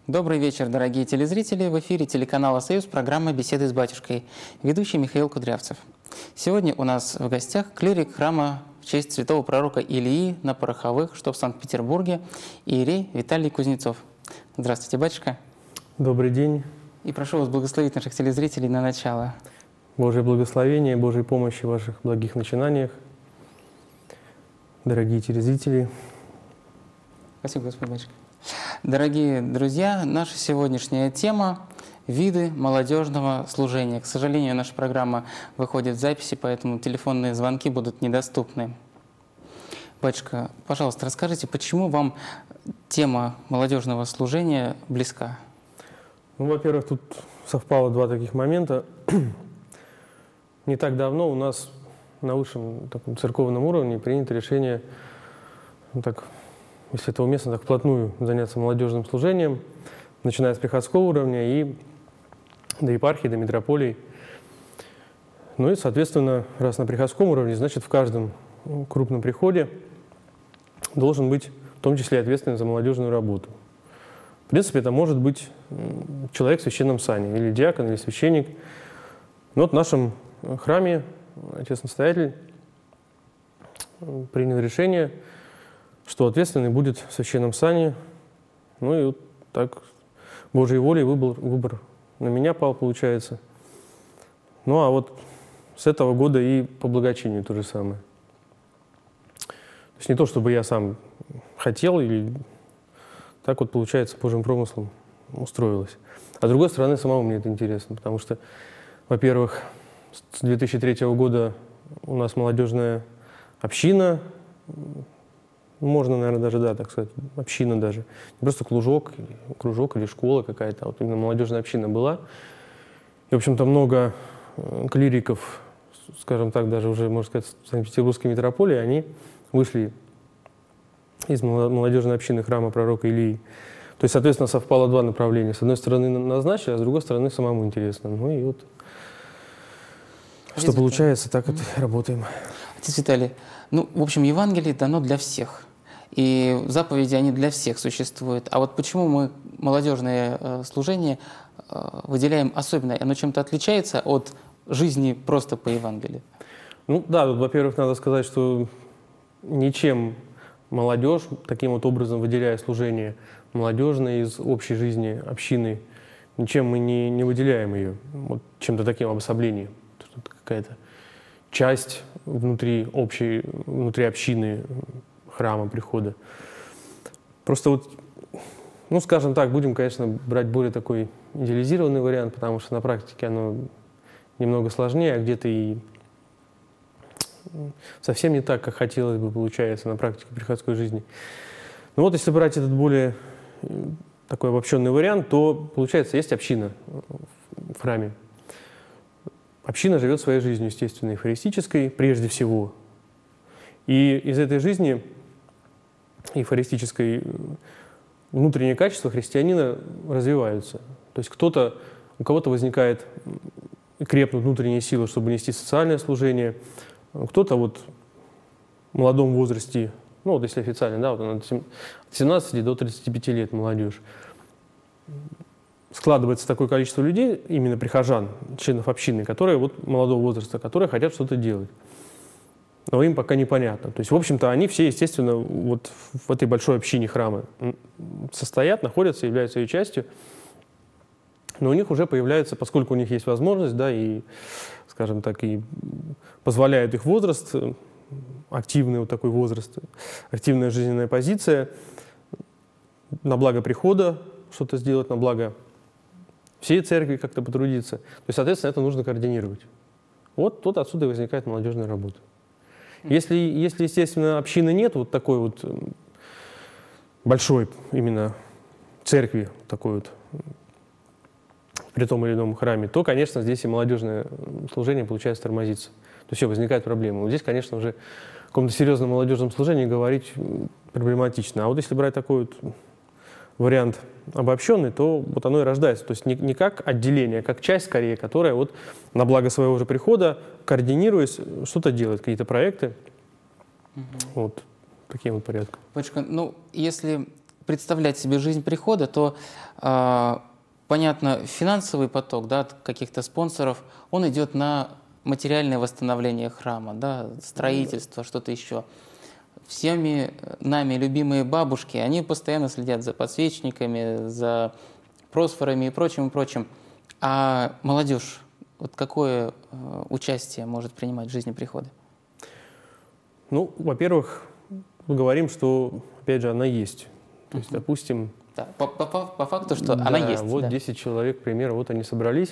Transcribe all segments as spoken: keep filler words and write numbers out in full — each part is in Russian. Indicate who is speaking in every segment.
Speaker 1: Добрый вечер, дорогие телезрители. В эфире телеканала «Союз» программа «Беседы с батюшкой». Ведущий Михаил Кудрявцев. Сегодня у нас в гостях клирик храма в честь святого пророка Илии на Пороховых, что в Санкт-Петербурге, иерей Виталий Кузнецов. Здравствуйте, батюшка.
Speaker 2: Добрый день.
Speaker 1: И прошу вас благословить наших телезрителей на начало.
Speaker 2: Божье благословение, Божьей помощи в ваших благих начинаниях. Дорогие телезрители.
Speaker 1: Спасибо, Господь, батюшка. Дорогие друзья, наша сегодняшняя тема – виды молодежного служения. К сожалению, наша программа выходит в записи, поэтому телефонные звонки будут недоступны. Батюшка, пожалуйста, расскажите, почему вам тема молодежного служения близка?
Speaker 2: Ну, во-первых, тут совпало два таких момента. Не так давно у нас на высшем таком церковном уровне принято решение, ну, так, если это уместно, так вплотную заняться молодежным служением, начиная с приходского уровня и до епархии, до митрополий. Ну и, соответственно, раз на приходском уровне, значит, в каждом крупном приходе должен быть в том числе ответственный за молодежную работу. В принципе, это может быть человек в священном сане, или диакон, или священник. Но вот в нашем храме отец-настоятель принял решение, что ответственный будет в священном сане. Ну и вот так Божьей волей выбор, выбор на меня пал, получается. Ну а вот с этого года и по благочинию то же самое. То есть не то, чтобы я сам хотел, или так вот, получается, Божьим промыслом устроилось. А с другой стороны, самому мне это интересно, потому что, во-первых, с две тысячи третьего года у нас молодежная община, можно, наверное, даже, да, так сказать, община даже. Не просто кружок, кружок или школа какая-то, а вот именно молодежная община была. И, в общем-то, много клириков, скажем так, даже уже, можно сказать, Санкт-Петербургской митрополии, они вышли из молодежной общины храма пророка Илии. То есть, соответственно, совпало два направления. С одной стороны, назначили, а с другой стороны, самому интересно. Ну и вот, Отец что Виталий. Получается, так вот mm-hmm. работаем.
Speaker 1: Отец Виталий, ну, в общем, Евангелие дано для всех. И заповеди, они для всех существуют. А вот почему мы молодежное э, служение э, выделяем особенно? Оно чем-то отличается от жизни просто по Евангелию?
Speaker 2: Ну да, тут, во-первых, надо сказать, что ничем молодежь, таким вот образом выделяя служение молодежное из общей жизни общины, ничем мы не, не выделяем ее вот чем-то таким обособлением. Тут какая-то часть внутри общей, внутри общины, храма, прихода. Просто вот, ну, скажем так, будем, конечно, брать более такой идеализированный вариант, потому что на практике оно немного сложнее, а где-то и совсем не так, как хотелось бы, получается, на практике приходской жизни. Ну вот, если брать этот более такой обобщенный вариант, то, получается, есть община в храме. Община живет своей жизнью, естественно, эвхаристической, прежде всего. И из этой жизни эвхаристической внутренние качества христианина развиваются. То есть кто-то, у кого-то возникает и крепнут внутренние силы, чтобы нести социальное служение. Кто-то вот в молодом возрасте, ну вот если официально, да, вот от семнадцати до тридцати пяти лет молодежь, складывается такое количество людей, именно прихожан, членов общины, которые вот молодого возраста, которые хотят что-то делать. Но им пока непонятно. То есть, в общем-то, они все, естественно, вот в этой большой общине храма состоят, находятся, являются ее частью. Но у них уже появляется, поскольку у них есть возможность, да, и, скажем так, и позволяет их возраст, активный вот такой возраст, активная жизненная позиция, на благо прихода что-то сделать, на благо всей церкви как-то потрудиться. То есть, соответственно, это нужно координировать. Вот тут отсюда и возникает молодежная работа. Если, если, естественно, общины нет, вот такой вот большой именно церкви, такой вот, при том или ином храме, то, конечно, здесь и молодежное служение получается тормозиться. То есть все, возникает проблема. Вот здесь, конечно, уже о каком-то серьезном молодежном служении говорить проблематично. А вот если брать такой вот вариант обобщенный, то вот оно и рождается. То есть не, не как отделение, а как часть, скорее, которая вот на благо своего же прихода, координируясь, что-то делает, какие-то проекты. Угу. Вот таким вот порядком.
Speaker 1: Батюшка, ну, если представлять себе жизнь прихода, то, э, понятно, финансовый поток, да, от каких-то спонсоров, он идет на материальное восстановление храма, да, строительство, что-то еще. Всеми нами любимые бабушки, они постоянно следят за подсвечниками, за просфорами и прочим, и прочим. А молодежь, вот какое э, участие может принимать в жизни прихода?
Speaker 2: Ну, во-первых, мы говорим, что, опять же, она есть. То есть,
Speaker 1: Мгм.
Speaker 2: допустим,
Speaker 1: Да, по, по- по факту, что
Speaker 2: да,
Speaker 1: она есть.
Speaker 2: вот
Speaker 1: да.
Speaker 2: десять человек, к примеру, вот они собрались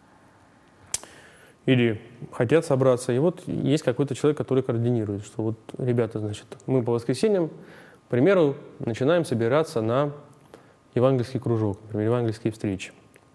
Speaker 2: или хотят собраться, и вот есть какой-то человек, который координирует, что вот, ребята, значит, мы по воскресеньям, к примеру, начинаем собираться на евангельский кружок, например, евангельские встречи.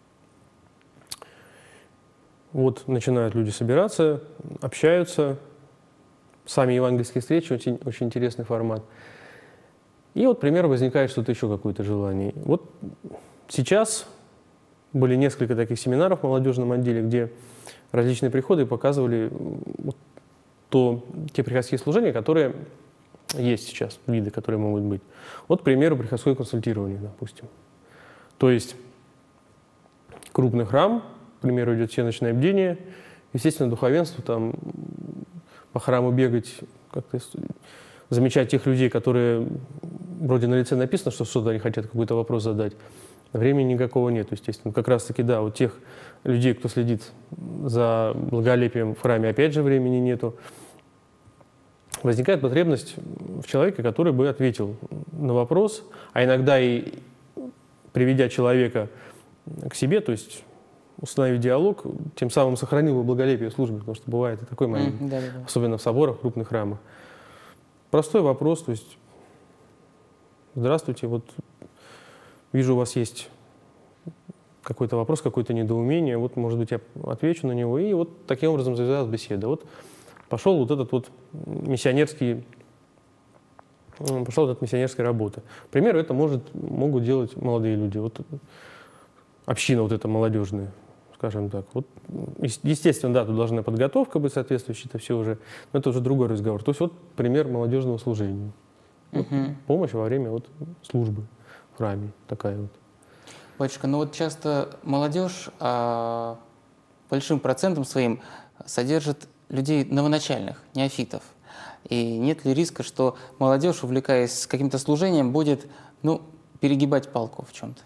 Speaker 2: Вот начинают люди собираться, общаются. Сами евангельские встречи очень, очень интересный формат. И вот, к примеру, возникает что-то еще, какое-то желание. Вот сейчас были несколько таких семинаров в молодежном отделе, где различные приходы показывали вот то, те приходские служения, которые есть сейчас, виды, которые могут быть. Вот, к примеру, приходское консультирование, допустим. То есть крупный храм, к примеру, идет всеночное бдение, естественно, духовенство там по храму бегать, как-то замечать тех людей, которые вроде на лице написано, что что-то они хотят какой-то вопрос задать. Времени никакого нет, естественно. Как раз-таки, да, вот тех людей, кто следит за благолепием в храме, опять же, времени нету. Возникает потребность в человеке, который бы ответил на вопрос, а иногда и приведя человека к себе, то есть установив диалог, тем самым сохранил бы благолепие службы, потому что бывает и такой момент,
Speaker 1: М, да-да-да.
Speaker 2: особенно в соборах, в крупных храмах. Простой вопрос, то есть, здравствуйте, вот вижу, у вас есть какой-то вопрос, какое-то недоумение, вот, может быть, я отвечу на него, и вот таким образом завязалась беседа. Вот пошел вот этот вот миссионерский, пошла вот эта миссионерская работа. К примеру, это может, могут делать молодые люди, вот община вот эта молодежная, скажем так. Вот, естественно, да, тут должна подготовка быть соответствующая, это все уже, но это уже другой разговор. То есть вот пример молодежного служения. Вот,
Speaker 1: Мгм.
Speaker 2: помощь во время вот службы в храме такая вот.
Speaker 1: Батюшка, ну вот часто молодежь а, большим процентом своим содержит людей новоначальных, неофитов. И нет ли риска, что молодежь, увлекаясь каким-то служением, будет, ну, перегибать палку в чем-то?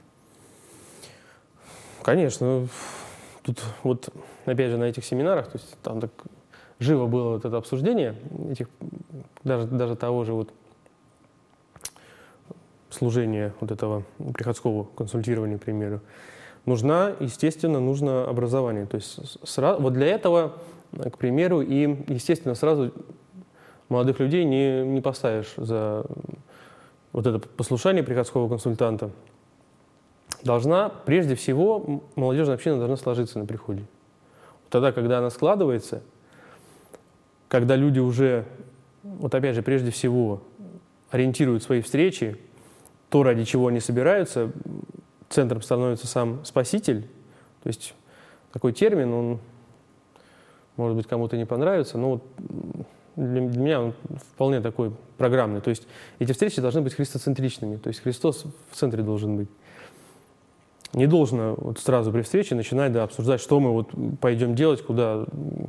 Speaker 2: Конечно. Тут вот, опять же, на этих семинарах, то есть там так живо было вот это обсуждение этих, даже, даже того же вот служения вот этого приходского консультирования, к примеру. Нужна, естественно, нужно образование. То есть сразу, вот для этого, к примеру, и, естественно, сразу молодых людей не, не поставишь за вот это послушание приходского консультанта. Должна, прежде всего, молодежная община должна сложиться на приходе. Тогда, когда она складывается, когда люди уже, вот опять же, прежде всего, ориентируют свои встречи, то, ради чего они собираются, центром становится сам Спаситель. То есть такой термин, он, может быть, кому-то не понравится, но вот для, для меня он вполне такой программный. То есть эти встречи должны быть христоцентричными, то есть Христос в центре должен быть. Не должно вот сразу при встрече начинать да, обсуждать, что мы вот пойдем делать, куда,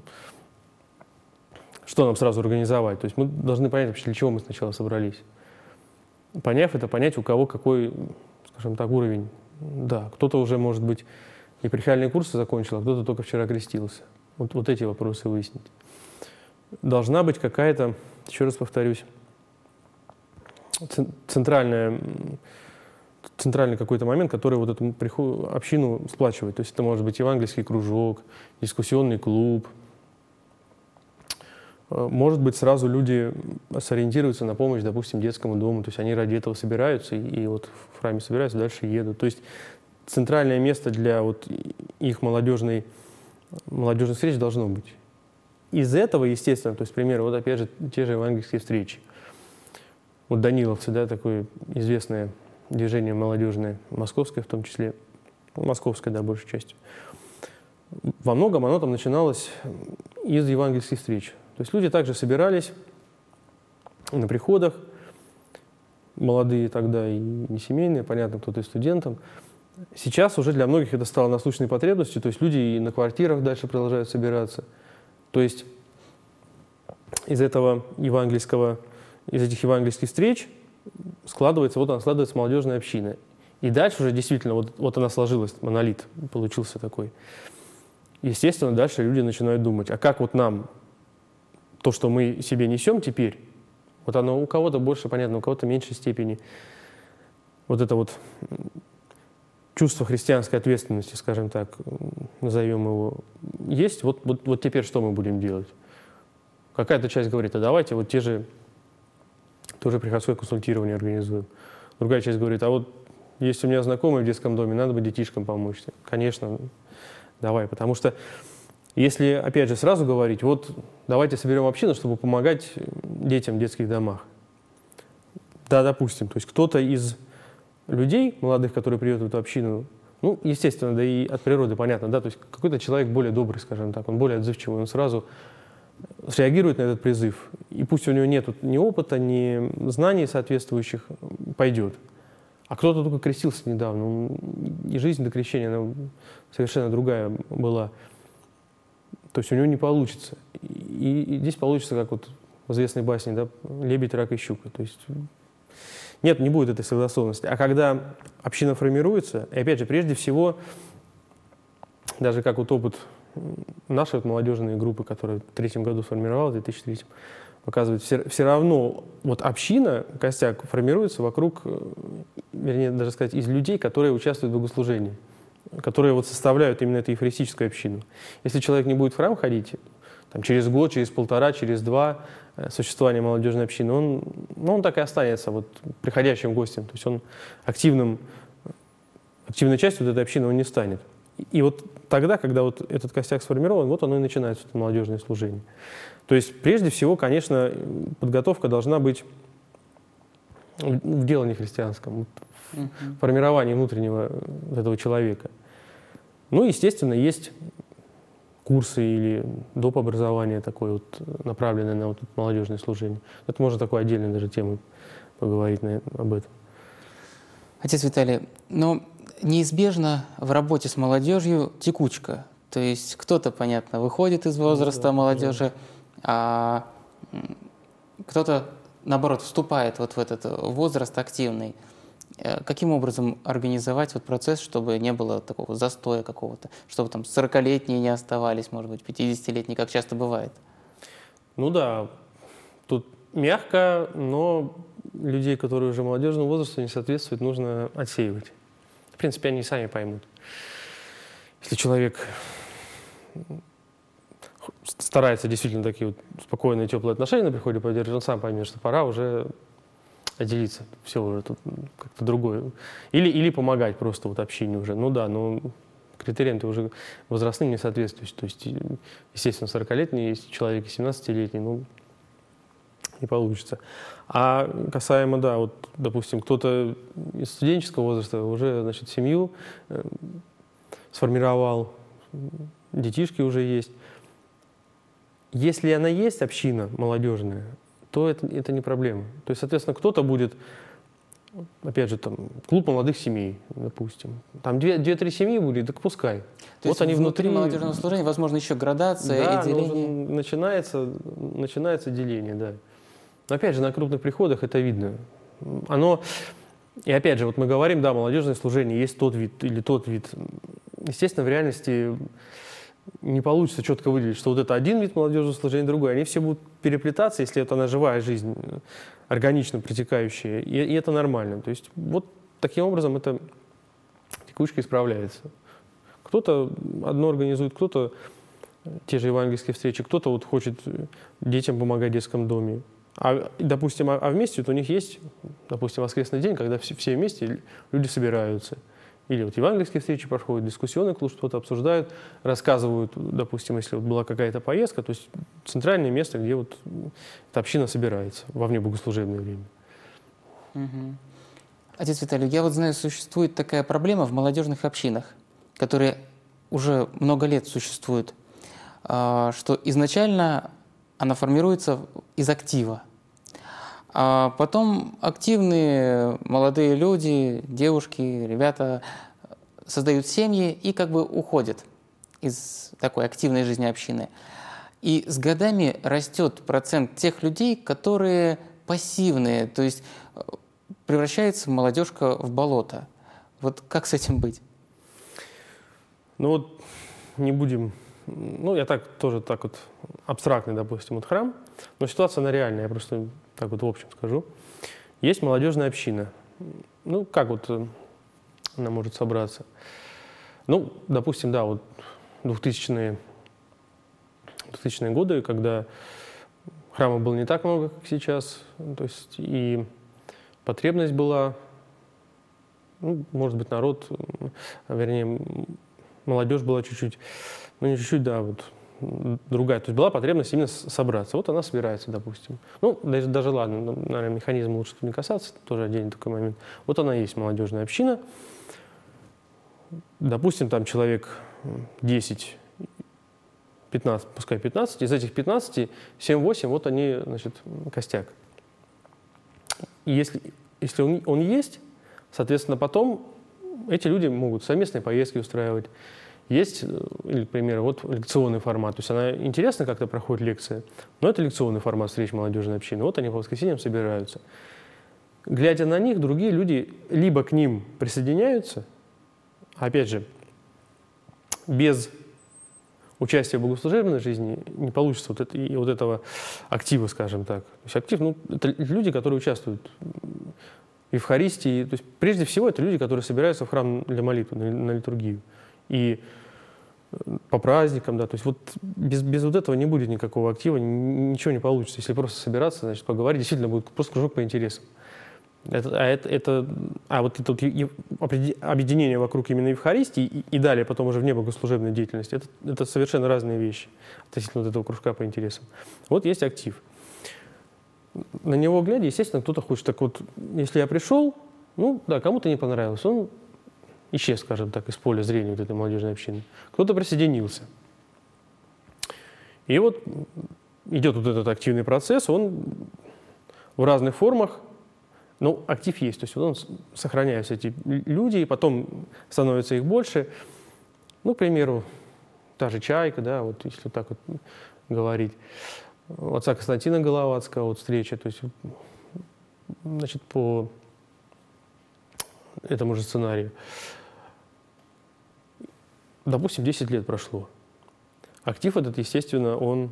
Speaker 2: что нам сразу организовать. То есть мы должны понять вообще, для чего мы сначала собрались. Поняв это, понять, у кого какой, скажем так, уровень. Да, кто-то уже, может быть, епархиальные курсы закончил, а кто-то только вчера крестился. Вот, вот эти вопросы выяснить. Должна быть какая-то, еще раз повторюсь, центральная, центральный какой-то момент, который вот эту общину сплачивает. То есть это может быть евангельский кружок, дискуссионный клуб. Может быть, сразу люди сориентируются на помощь, допустим, детскому дому. То есть они ради этого собираются и, и вот в храме собираются, дальше едут. То есть центральное место для вот их молодежной, молодежной встречи должно быть. Из этого, естественно, то есть, к примеру, вот опять же, те же евангельские встречи. Вот Даниловцы, да, такое известное движение молодежное, московское в том числе, московское, да, большей частью. Во многом оно там начиналось из евангельских встреч. То есть люди также собирались на приходах, молодые тогда и не семейные, понятно, кто-то и студентом. Сейчас уже для многих это стало насущной потребностью, то есть люди и на квартирах дальше продолжают собираться. То есть из этого евангельского, из этих евангельских встреч складывается, вот она складывается молодежная община. И дальше уже действительно, вот, вот она сложилась, монолит получился такой. Естественно, дальше люди начинают думать, а как вот нам то, что мы себе несем теперь, вот оно у кого-то больше, понятно, у кого-то в меньшей степени, вот это вот чувство христианской ответственности, скажем так, назовем его, есть, вот, вот, вот теперь что мы будем делать? Какая-то часть говорит, а давайте вот те же, тоже приходское консультирование организуем. Другая часть говорит, а вот есть у меня знакомые в детском доме, надо бы детишкам помочь. Конечно, давай, потому что если, опять же, сразу говорить, вот давайте соберем общину, чтобы помогать детям в детских домах. Да, допустим, то есть кто-то из людей, молодых, которые приедут в эту общину, ну, естественно, да и от природы понятно, да, то есть какой-то человек более добрый, скажем так, он более отзывчивый, он сразу среагирует на этот призыв. И пусть у него нет ни опыта, ни знаний соответствующих, пойдет. А кто-то только крестился недавно, и жизнь до крещения она совершенно другая была. То есть у него не получится. И, и здесь получится, как вот в известной басне, да, лебедь, рак и щука. То есть нет, не будет этой согласованности. А когда община формируется, и опять же, прежде всего, даже как вот опыт нашей вот молодежной группы, которая в третьем году сформировалась, в две тысячи третьем, показывает, все, все равно вот община, костяк, формируется вокруг, вернее, даже сказать, из людей, которые участвуют в богослужении, которые вот составляют именно эту евхаристическую общину. Если человек не будет в храм ходить, там, через год, через полтора, через два существования молодежной общины, он, ну, он так и останется вот, приходящим гостем. То есть он активным, активной частью вот этой общины он не станет. И вот тогда, когда вот этот костяк сформирован, вот оно и начинается, это молодежное служение. То есть прежде всего, конечно, подготовка должна быть в делании христианском, в формировании внутреннего этого человека. Ну, естественно, есть курсы или доп. Образование такое вот, направленное на вот молодежное служение. Это можно такой отдельной даже темой поговорить на, об этом.
Speaker 1: Отец Виталий, но неизбежно в работе с молодежью текучка. То есть кто-то, понятно, выходит из возраста да, молодежи, да. а кто-то, наоборот, вступает вот в этот возраст активный. Каким образом организовать вот процесс, чтобы не было такого застоя какого-то, чтобы там сорокалетние не оставались, может быть, пятидесятилетние, как часто бывает?
Speaker 2: Ну да, тут мягко, но людей, которые уже молодежному возрасту не соответствуют, нужно отсеивать. В принципе, они сами поймут. Если человек старается действительно такие вот спокойные, теплые отношения на приходе поддерживать, он сам поймет, что пора уже отделиться. Все уже тут как-то другое. Или, или помогать просто вот общине уже. Ну да, но критериям-то уже возрастным не соответствуют. То есть, естественно, сорокалетний есть человек и семнадцатилетний, ну, не получится. А касаемо, да, вот, допустим, кто-то из студенческого возраста уже, значит, семью э, сформировал, детишки уже есть. Если она есть, община молодежная, то это, это не проблема. То есть, соответственно, кто-то будет, опять же, там, клуб молодых семей, допустим. Там две-три семьи будет, так пускай.
Speaker 1: То
Speaker 2: вот
Speaker 1: есть
Speaker 2: они
Speaker 1: внутри,
Speaker 2: внутри
Speaker 1: молодежного служения, возможно, еще градация
Speaker 2: да,
Speaker 1: и деление?
Speaker 2: Но начинается, начинается деление, да. Но опять же, на крупных приходах это видно. Оно, и опять же, вот мы говорим, да, молодежное служение, есть тот вид или тот вид. Естественно, в реальности не получится четко выделить, что вот это один вид молодежного служения, другой. Они все будут переплетаться, если это она живая жизнь, органично протекающая, и, и это нормально. То есть вот таким образом эта текучка исправляется. Кто-то одно организует, кто-то те же евангельские встречи, кто-то вот хочет детям помогать в детском доме. А, допустим, а, а вместе вот у них есть, допустим, воскресный день, когда все, все вместе люди собираются. Или вот евангельские встречи проходят, дискуссионный клуб что-то обсуждают, рассказывают, допустим, если вот была какая-то поездка, то есть центральное место, где вот эта община собирается во внебогослужебное время.
Speaker 1: Угу. Отец Виталий, я вот знаю, существует такая проблема в молодежных общинах, которые уже много лет существуют, что изначально она формируется из актива. А потом активные молодые люди, девушки, ребята создают семьи и как бы уходят из такой активной жизни общины. И с годами растет процент тех людей, которые пассивные, то есть превращается молодежка в болото. Вот как с этим быть?
Speaker 2: Ну вот не будем, ну я так тоже так вот абстрактный, допустим, вот храм, но ситуация она реальная, я просто так вот в общем скажу. Есть молодежная община. Ну как вот она может собраться? Ну, допустим, да, вот двухтысячные, двухтысячные годы, когда храмов было не так много, как сейчас, то есть и потребность была, ну, может быть, народ, вернее, молодежь была чуть-чуть, ну не чуть-чуть, да, вот другая. То есть была потребность именно собраться. Вот она собирается, допустим. Ну, даже, даже ладно, наверное, механизм лучше тут не касаться, тоже отдельный такой момент. Вот она есть, молодежная община. Допустим, там человек десять, пятнадцать, пускай пятнадцать, из этих пятнадцати семь-восемь, вот они, значит, костяк. И если, если он, он есть, соответственно, потом эти люди могут совместные поездки устраивать. Есть, или, к примеру, вот лекционный формат. То есть она интересно как-то проходит лекция, но это лекционный формат встреч молодежной общины. Вот они по воскресеньям собираются. Глядя на них, другие люди либо к ним присоединяются, опять же, без участия в богослужебной жизни не получится вот, это, и вот этого актива, скажем так. То есть актив, ну, это люди, которые участвуют в Евхаристии. То есть прежде всего это люди, которые собираются в храм для молитвы, на, на литургию. И по праздникам, да, то есть вот без, без вот этого не будет никакого актива, ничего не получится. Если просто собираться, значит, поговорить, действительно будет просто кружок по интересам. Это, а, это, это, а вот это вот объединение вокруг именно Евхаристии и, и далее потом уже вне богослужебной деятельности, это, это совершенно разные вещи относительно вот этого кружка по интересам. Вот есть актив. На него глядя, естественно, кто-то хочет, так вот, если я пришел, ну да, кому-то не понравилось, он исчез, скажем так, из поля зрения вот этой молодежной общины. Кто-то присоединился. И вот идет вот этот активный процесс, он в разных формах. Ну, актив есть, то есть вот он сохраняются эти люди, и потом становится их больше. Ну, к примеру, та же «Чайка», да, вот если вот так вот говорить. У отца Константина Головацкого вот встреча, то есть, значит, по этому же сценарию. Допустим, десять лет прошло. Актив этот, естественно, он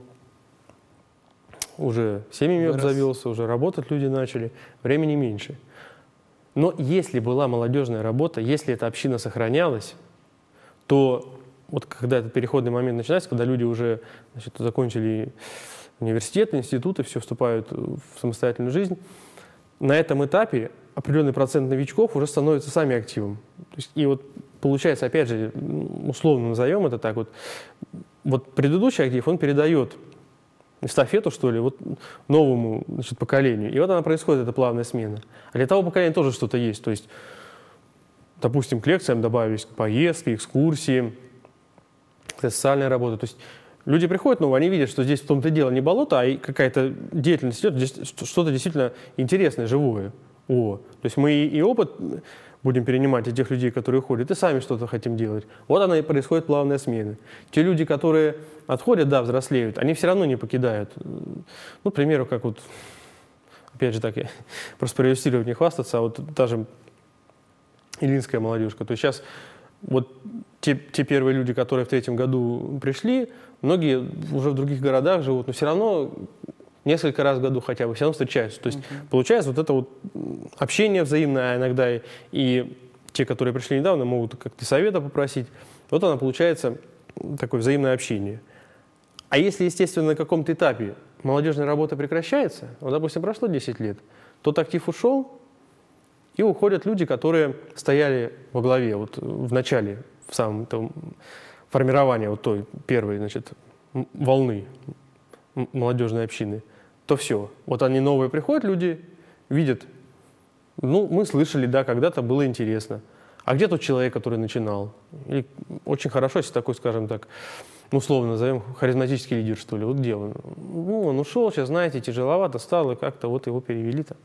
Speaker 2: уже семьями обзавелся, уже работать люди начали, времени меньше. Но если была молодежная работа, если эта община сохранялась, то вот когда этот переходный момент начинается, когда люди уже, значит, закончили университет, институты, все вступают в самостоятельную жизнь, на этом этапе определенный процент новичков уже становится сами активом. То есть, и вот получается, опять же, условно назовем это так, вот, вот предыдущий актив, он передает эстафету, что ли, вот новому, значит, поколению. И вот она происходит, эта плавная смена. А для того поколения тоже что-то есть. То есть, допустим, к лекциям добавились поездки, экскурсии, социальная работа. То есть люди приходят, ну, они видят, что здесь в том-то дело не болото, а какая-то деятельность идет, здесь что-то действительно интересное, живое. О, то есть мы и опыт будем перенимать от тех людей, которые уходят, и сами что-то хотим делать. Вот она и происходит плавная смена. Те люди, которые отходят, да, взрослеют, они все равно не покидают. Ну, к примеру, как вот, опять же, так, я просто проиллюстрировать, не хвастаться, а вот та же Илинская молодежка. То есть сейчас вот те, те первые люди, которые в третьем году пришли, многие уже в других городах живут, но все равно несколько раз в году хотя бы все равно встречаются. То есть uh-huh. получается вот это вот общение взаимное иногда, и те, которые пришли недавно, могут как-то совета попросить. Вот оно получается такое взаимное общение. А если, естественно, на каком-то этапе молодежная работа прекращается, вот, допустим, прошло десять лет, тот актив ушел, и уходят люди, которые стояли во главе, вот в начале, в самом том формировании вот той первой, значит, волны молодежной общины, то все. Вот они новые приходят, люди видят, ну, мы слышали, да, когда-то было интересно. А где тот человек, который начинал? И очень хорошо, если такой, скажем так, условно назовем, харизматический лидер, что ли. Вот где он? Ну, он ушел, сейчас, знаете, тяжеловато стало, и как-то вот его перевели там.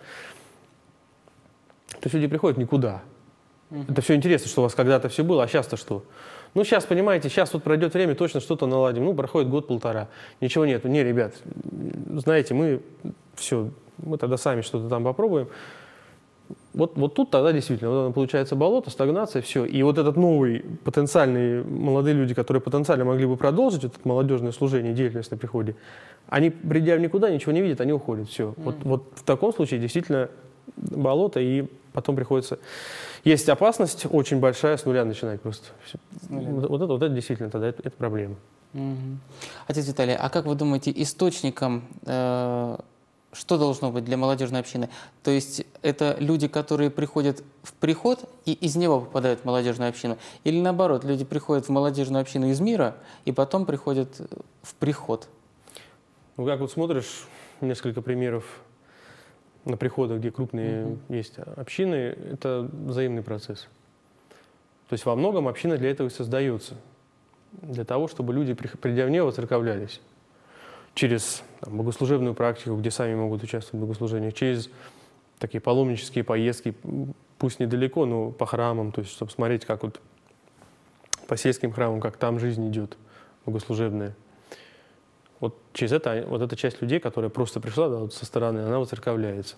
Speaker 2: То есть люди приходят никуда. Uh-huh. Это все интересно, что у вас когда-то все было, а сейчас-то что? Ну, сейчас, понимаете, сейчас вот пройдет время, точно что-то наладим. Ну, проходит год-полтора, ничего нет. Не, ребят, знаете, мы все, мы тогда сами что-то там попробуем. Вот, вот тут тогда действительно вот получается болото, стагнация, все. И вот этот новый, потенциальные молодые люди, которые потенциально могли бы продолжить это молодежное служение, деятельность на приходе, они, придя в никуда, ничего не видят, они уходят, все. Mm-hmm. Вот, вот в таком случае действительно болото, и потом приходится... Есть опасность очень большая с нуля начинать просто. Вот, вот, это, вот это действительно тогда это, это проблема.
Speaker 1: Mm-hmm. Отец Виталий, а как вы думаете, источником... Э- Что должно быть для молодежной общины? То есть это люди, которые приходят в приход и из него попадают в молодежную общину? Или наоборот, люди приходят в молодежную общину из мира и потом приходят в приход?
Speaker 2: Ну, как вот смотришь, несколько примеров на приходах, где крупные mm-hmm. есть общины, это взаимный процесс. То есть во многом община для этого и создается. Для того, чтобы люди, придя в нее, воцерковлялись. Через там, богослужебную практику, где сами могут участвовать в богослужениях, через такие паломнические поездки, пусть недалеко, но по храмам, то есть чтобы смотреть, как вот по сельским храмам, как там жизнь идет богослужебная. Вот через это, вот эта часть людей, которая просто пришла, да, вот со стороны, она воцерковляется.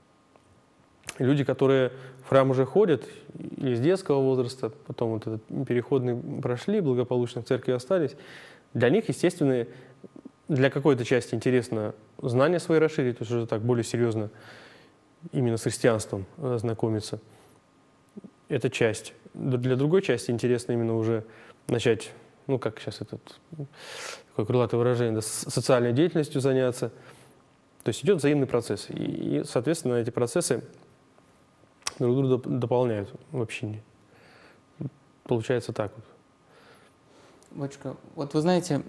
Speaker 2: И люди, которые в храм уже ходят, или с детского возраста, потом вот этот переходный прошли, благополучно в церкви остались, для них, естественно, для какой-то части интересно знания свои расширить, то есть уже так более серьезно именно с христианством знакомиться. Это часть. Для другой части интересно именно уже начать, ну как сейчас этот такое крылатое выражение, да, социальной деятельностью заняться. То есть идет взаимный процесс. И, и соответственно, эти процессы друг друга дополняют в общине. Получается так вот.
Speaker 1: Батюшка, вот вы знаете,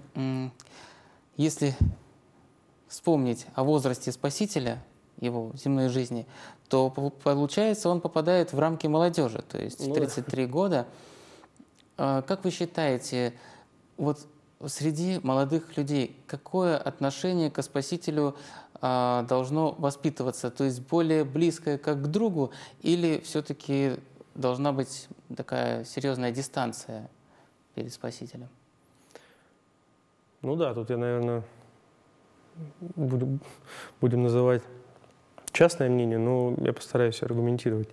Speaker 1: если вспомнить о возрасте Спасителя, его земной жизни, то получается, он попадает в рамки молодежи, то есть в тридцать три года. Как вы считаете, вот среди молодых людей какое отношение к Спасителю должно воспитываться? То есть более близкое как к другу или все-таки должна быть такая серьезная дистанция перед Спасителем?
Speaker 2: Ну да, тут я, наверное, будем, будем называть частное мнение, но я постараюсь аргументировать.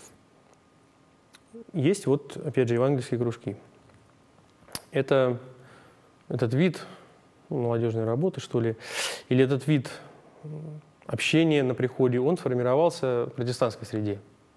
Speaker 2: Есть вот, опять же, евангельские кружки. Это этот вид молодежной работы, что ли, или этот вид общения на приходе, он сформировался в протестантской среде.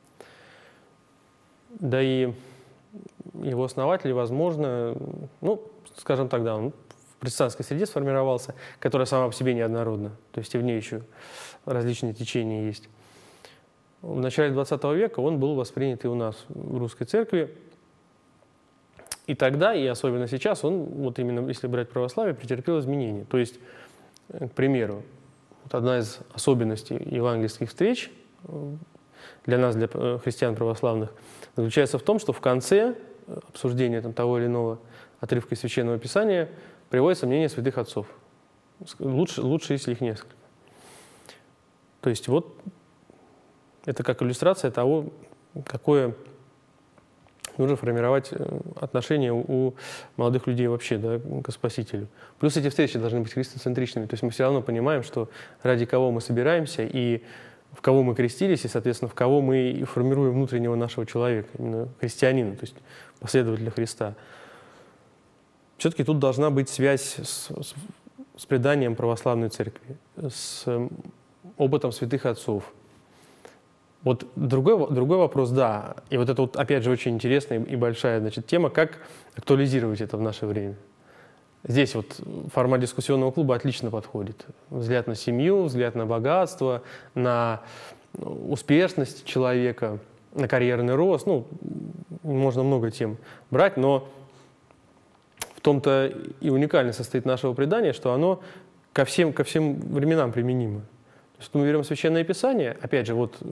Speaker 2: Да и его основатели, возможно, ну, скажем так, да, он в протестантской среде сформировался, которая сама по себе неоднородна, то есть и в ней еще различные течения есть. В начале двадцатого века он был воспринят и у нас в русской церкви. И тогда, и особенно сейчас, он, вот именно если брать православие, претерпел изменения. То есть, к примеру, вот одна из особенностей евангельских встреч для нас, для христиан православных, заключается в том, что в конце обсуждения там, того или иного отрывка из Священного Писания приводится мнение святых отцов. Лучше, лучше, если их несколько. То есть вот это как иллюстрация того, какое нужно формировать отношения у молодых людей вообще, да, к Спасителю. Плюс эти встречи должны быть христоцентричными. То есть мы все равно понимаем, что ради кого мы собираемся и в кого мы крестились, и, соответственно, в кого мы формируем внутреннего нашего человека, именно христианина, то есть последователя Христа. Все-таки тут должна быть связь с, с, с преданием православной церкви, с опытом святых отцов. Вот другой, другой вопрос, да, и вот это вот опять же очень интересная и большая, значит, тема, как актуализировать это в наше время. Здесь вот формат дискуссионного клуба отлично подходит. Взгляд на семью, взгляд на богатство, на успешность человека, на карьерный рост. Ну, можно много тем брать, но в том-то и уникальность состоит нашего предания, что оно ко всем, ко всем временам применимо. То есть мы берем Священное Писание, опять же, вот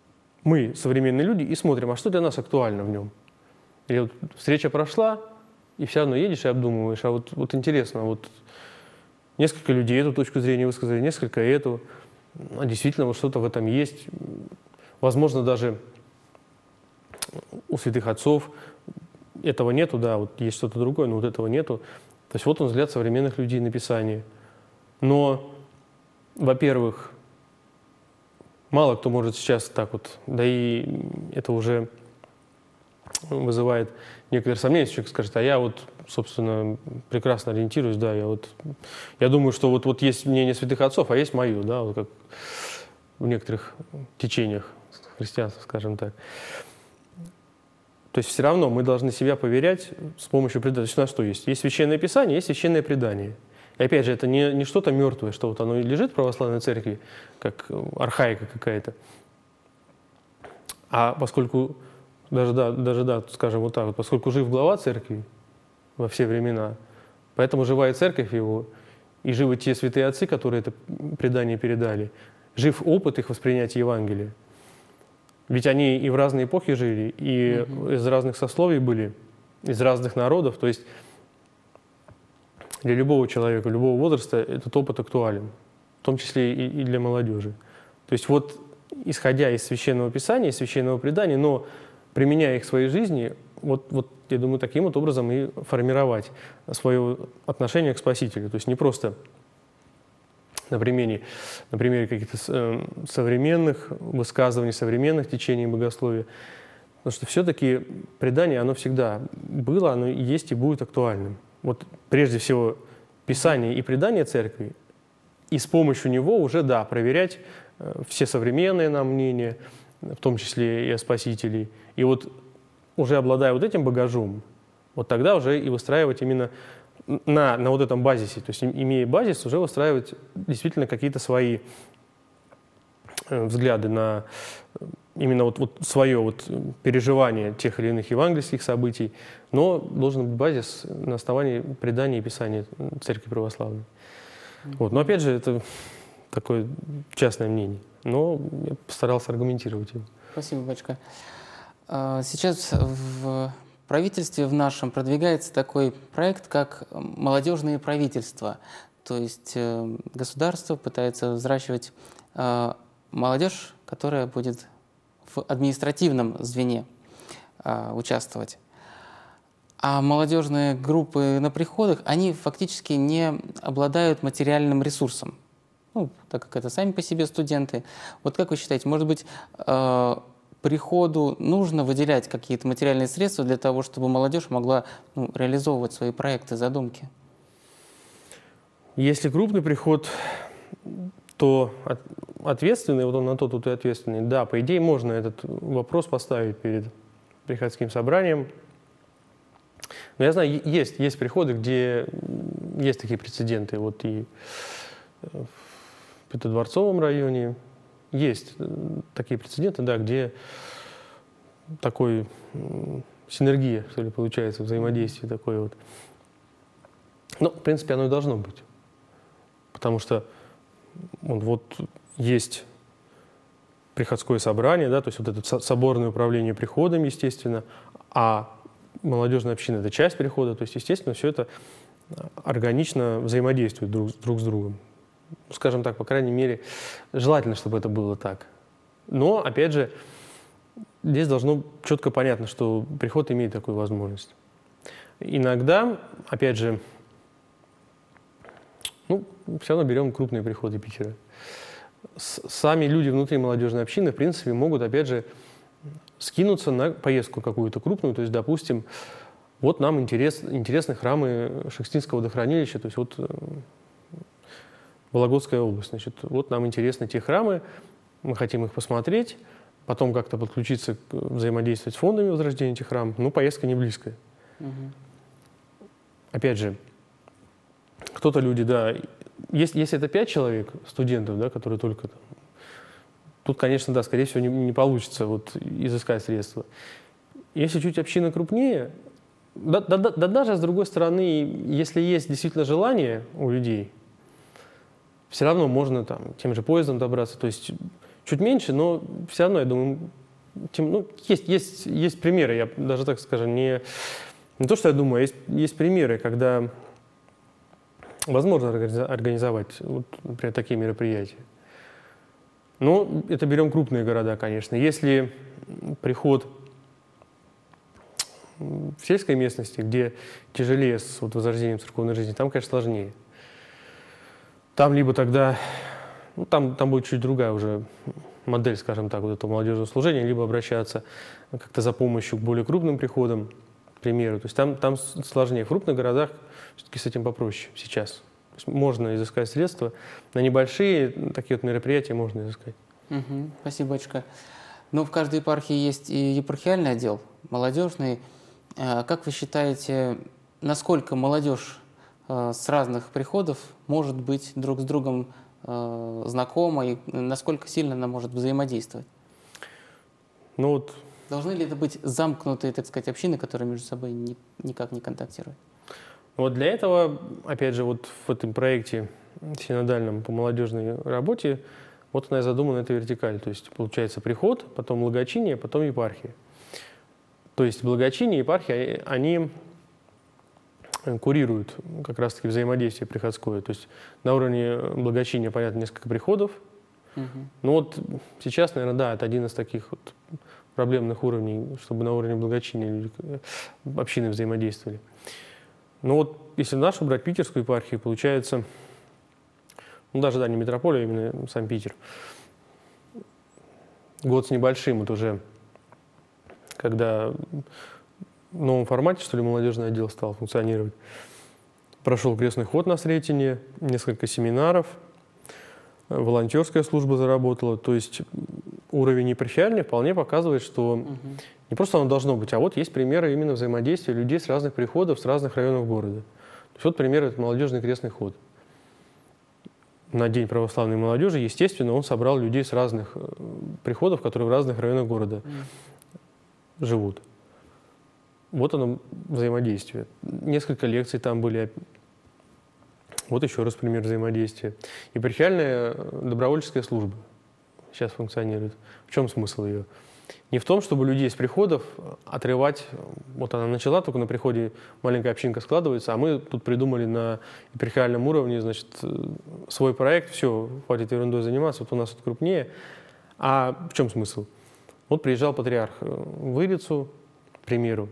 Speaker 2: мы, современные люди, и смотрим, а что для нас актуально в нем. И вот встреча прошла, и все равно едешь и обдумываешь. А вот, вот интересно, вот несколько людей эту точку зрения высказали, несколько эту. А действительно, вот что-то в этом есть. Возможно, даже у святых отцов этого нету, да, вот есть что-то другое, но вот этого нету. То есть вот он взгляд современных людей на Писание. Но, во-первых, мало кто может сейчас так вот, да и это уже вызывает некоторые сомнения, если человек скажет, а я вот, собственно, прекрасно ориентируюсь, да, я вот, я думаю, что вот, вот есть мнение святых отцов, а есть мое, да, вот как в некоторых течениях христианства, скажем так. То есть все равно мы должны себя поверять с помощью предания. То есть у нас что есть? Есть Священное Писание, есть Священное Предание. И опять же, это не, не что-то мертвое, что вот оно лежит в православной церкви, как архаика какая-то. А поскольку, даже да, даже да, скажем вот так вот, поскольку жив глава церкви во все времена, поэтому жива и церковь его, и живы те святые отцы, которые это предание передали, жив опыт их воспринятия Евангелия. Ведь они и в разные эпохи жили, и угу. из разных сословий были, из разных народов. То есть для любого человека, любого возраста этот опыт актуален, в том числе и, и для молодежи. То есть вот, исходя из Священного Писания, из Священного Предания, но применяя их в своей жизни, вот, вот я думаю, таким вот образом и формировать свое отношение к Спасителю. То есть не просто на примере, на примере каких-то современных высказываний, современных течений богословия. Потому что все-таки предание, оно всегда было, оно есть и будет актуальным. Вот прежде всего Писание и предание церкви, и с помощью него уже, да, проверять все современные нам мнения, в том числе и о Спасителе. И вот уже обладая вот этим багажом, вот тогда уже и выстраивать именно На, на вот этом базисе, то есть имея базис, уже выстраивать действительно какие-то свои взгляды на именно вот, вот свое вот переживание тех или иных евангельских событий, но должен быть базис на основании предания и Писания Церкви Православной. Mm-hmm. Вот. Но опять же, это такое частное мнение, но я постарался аргументировать его.
Speaker 1: Спасибо, батюшка. Сейчас в В правительстве в нашем продвигается такой проект, как молодежные правительства. То есть э, государство пытается взращивать э, молодежь, которая будет в административном звене э, участвовать. А молодежные группы на приходах, они фактически не обладают материальным ресурсом. Ну, так как это сами по себе студенты. Вот как вы считаете, может быть, э, приходу нужно выделять какие-то материальные средства для того, чтобы молодежь могла ну, реализовывать свои проекты, задумки?
Speaker 2: Если крупный приход, то ответственный, вот он на тот вот и ответственный, да, по идее можно этот вопрос поставить перед приходским собранием. Но я знаю, есть, есть приходы, где есть такие прецеденты, вот и в Пятидворцовом районе, есть такие прецеденты, да, где такой синергия, что ли, получается, взаимодействие такое вот. Ну, в принципе, оно и должно быть. Потому что вот есть приходское собрание, да, то есть вот это соборное управление приходом, естественно, а молодежная община – это часть прихода, то есть, естественно, все это органично взаимодействует друг, друг с другом. Скажем так, по крайней мере, желательно, чтобы это было так. Но, опять же, здесь должно четко понятно, что приход имеет такую возможность. Иногда, опять же, ну, все равно берем крупные приходы Питера. Сами люди внутри молодежной общины, в принципе, могут, опять же, скинуться на поездку какую-то крупную. То есть, допустим, вот нам интерес, интересны храмы Шекстинского водохранилища, то есть вот Вологодская область. Значит, вот нам интересны те храмы, мы хотим их посмотреть, потом как-то подключиться, взаимодействовать с фондами возрождения этих храмов. Ну, поездка не близкая. Угу. Опять же, кто-то люди, да, если, если это пять человек, студентов, да, которые только там, тут, конечно, да, скорее всего, не, не получится вот, изыскать средства. Если чуть община крупнее, да, да, да, да даже, с другой стороны, если есть действительно желание у людей, все равно можно там, тем же поездом добраться, то есть чуть меньше, но все равно, я думаю, тем, ну, есть, есть, есть примеры, я даже так скажем, не, Не то, что я думаю, есть, есть примеры, когда возможно организовать, вот, например, такие мероприятия. Но это берем крупные города, конечно. Если приход в сельской местности, где тяжелее с вот, возрождением церковной жизни, там, конечно, сложнее. Там либо тогда, ну, там, там будет чуть другая уже модель, скажем так, вот этого молодежного служения, либо обращаться как-то за помощью к более крупным приходам, к примеру. То есть там, там сложнее. В крупных городах все-таки с этим попроще сейчас. То есть можно изыскать средства. На небольшие такие вот мероприятия можно изыскать.
Speaker 1: Угу. Спасибо, батюшка. Но в каждой епархии есть и епархиальный отдел, молодежный. Как вы считаете, насколько молодежь с разных приходов может быть друг с другом знакома и насколько сильно она может взаимодействовать?
Speaker 2: Ну вот.
Speaker 1: Должны ли это быть замкнутые, так сказать, общины, которые между собой ни, никак не контактируют?
Speaker 2: Вот для этого, опять же, вот в этом проекте синодальном по молодежной работе, вот она и задумана, эта вертикаль. То есть получается приход, потом благочиние, потом епархия. То есть благочиние и епархия, они курируют как раз-таки взаимодействие приходское. То есть на уровне благочиния, понятно, несколько приходов. Угу. Ну вот сейчас, наверное, да, это один из таких вот проблемных уровней, чтобы на уровне благочиния общины взаимодействовали. Ну вот если нашу брать питерскую епархию, получается, ну даже да, не метрополия, а именно сам Питер. Год с небольшим, вот уже, когда в новом формате, что ли, молодежный отдел стал функционировать, прошел крестный ход на Сретенье, несколько семинаров, волонтерская служба заработала. То есть уровень епархиальный вполне показывает, что угу. не просто оно должно быть, а вот есть примеры именно взаимодействия людей с разных приходов, с разных районов города. То есть вот пример — это молодежный крестный ход. На День православной молодежи, естественно, он собрал людей с разных приходов, которые в разных районах города mm. живут. Вот оно взаимодействие. Несколько лекций там были. Вот еще раз пример взаимодействия. Епархиальная добровольческая служба сейчас функционирует. В чем смысл ее? Не в том, чтобы людей с приходов отрывать. Вот она начала, только на приходе маленькая общинка складывается, а мы тут придумали на епархиальном уровне, значит, свой проект, все, хватит ерундой заниматься, вот у нас это крупнее. А в чем смысл? Вот приезжал патриарх в Ирицу, к примеру.